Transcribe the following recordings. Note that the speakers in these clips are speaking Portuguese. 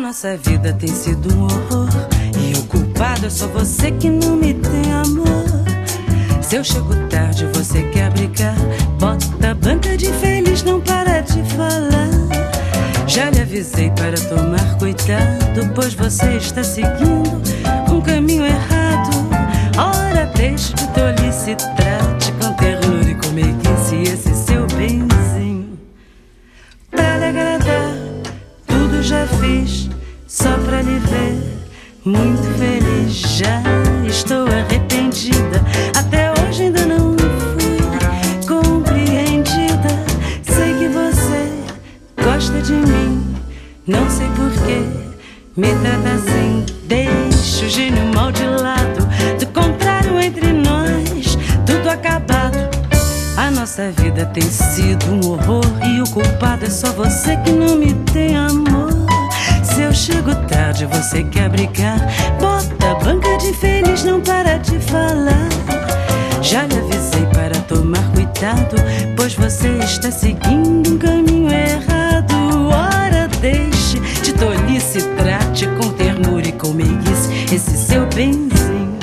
nossa vida tem sido um horror, e o culpado é só você que não me tem amor. Se eu chego tarde, você quer brigar, bota a banca de infeliz, não para de falar. Já lhe avisei para tomar cuidado, pois você está seguindo um caminho errado. Ora, deixe de tolice, trate com ternura e com meiguice esse seu benzinho. Pra lhe agradar, tudo já fiz, só pra lhe ver muito feliz. Já estou arrependida, até hoje ainda não fui compreendida. Sei que você gosta de mim, não sei porquê me trata assim. Deixa o gênio mal de lado, do contrário entre nós tudo acabado. A nossa vida tem sido um horror, e o culpado é só você que não me tem amor. Se eu chego tarde, você quer brigar, bota a banca de infeliz, não para de falar. Já lhe avisei para tomar cuidado, pois você está seguindo um caminho errado. Ora, deixe de tolice, trate com ternura e com meiguice esse seu benzinho.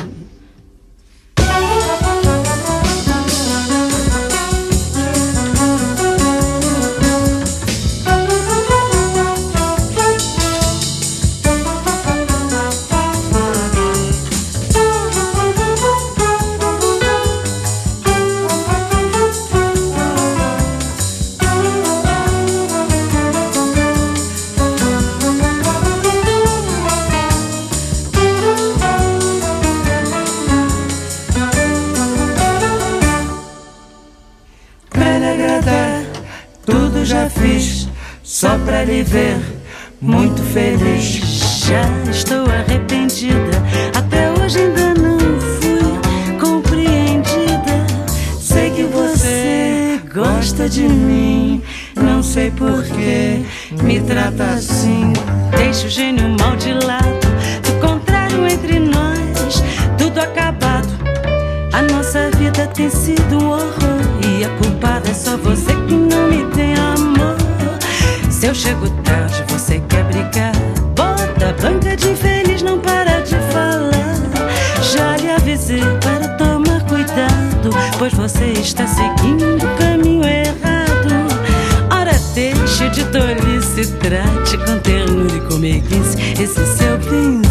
Tudo já fiz, só pra lhe ver muito feliz. Já estou arrependida, até hoje ainda não fui compreendida. Sei que você gosta de mim, não sei porquê me trata assim. Deixa o gênio mal de lado, do contrário entre nós tudo acabado. A nossa vida tem sido um horror, e a culpada é só você que não me tem amor. Se eu chego tarde, você quer brigar, bota a banca de infeliz, não para de falar. Já lhe avisei para tomar cuidado, pois você está seguindo o caminho errado. Ora, deixe de tolice, trate com ternura e com meiguice esse seu bem.